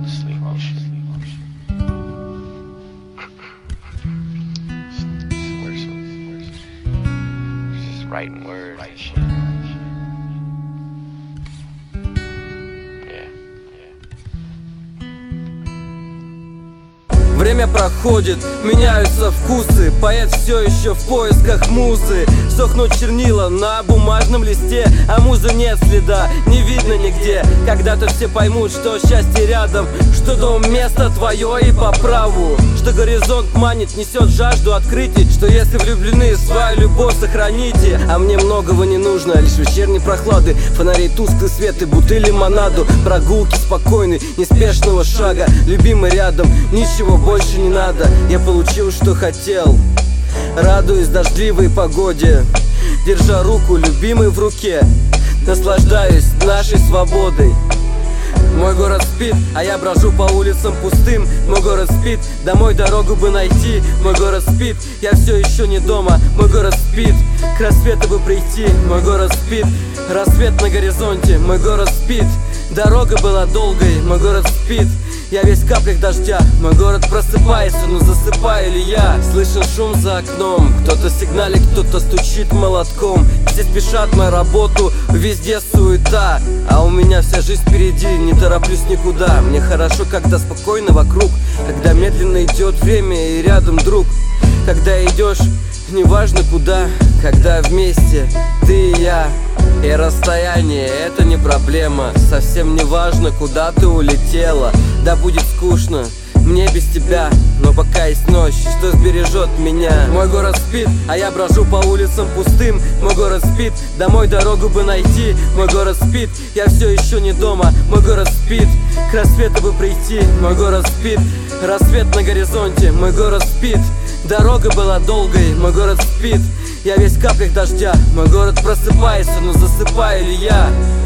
asleep. Just writing words and shit. Время проходит, меняются вкусы. Поэт все еще в поисках музы. Сохнут чернила на бумажном листе, а музы нет следа, не видно нигде. Когда-то все поймут, что счастье рядом, что дом место твое и по праву, что горизонт манит, несет жажду открытий, что если влюблены, свою любовь сохраните. А мне многого не нужно, лишь вечерней прохлады, фонарей тусклый свет и бутыль лимонаду. Прогулки спокойной, неспешного шага, любимый рядом, ничего больше не надо. Я получил, что хотел, радуюсь дождливой погоде, держа руку любимой в руке, наслаждаюсь нашей свободой. Мой город спит, а я брожу по улицам пустым. Мой город спит, домой дорогу бы найти. Мой город спит, я все еще не дома. Мой город спит, к рассвету бы прийти. Мой город спит, рассвет на горизонте. Мой город спит, дорога была долгой. Мой город спит, я весь в каплях дождя. Мой город просыпается, но засыпаю ли я? Слышен шум за окном, кто-то сигналит, кто-то стучит молотком. Все спешат на работу, везде суета, а у меня вся жизнь впереди, не тороплюсь никуда. Мне хорошо, когда спокойно вокруг, когда медленно идет время и рядом друг. Когда идешь, неважно куда, когда вместе ты и я. И расстояние — это не проблема, совсем не важно, куда ты улетела. Да будет скучно мне без тебя, но пока есть ночь, что сбережет меня. Мой город спит, а я брожу по улицам пустым. Мой город спит, домой дорогу бы найти. Мой город спит, я все еще не дома. Мой город спит, к рассвету бы прийти. Мой город спит, рассвет на горизонте. Мой город спит, дорога была долгой. Мой город спит, я весь в каплях дождя. Мой город просыпается, но засыпаю ли я?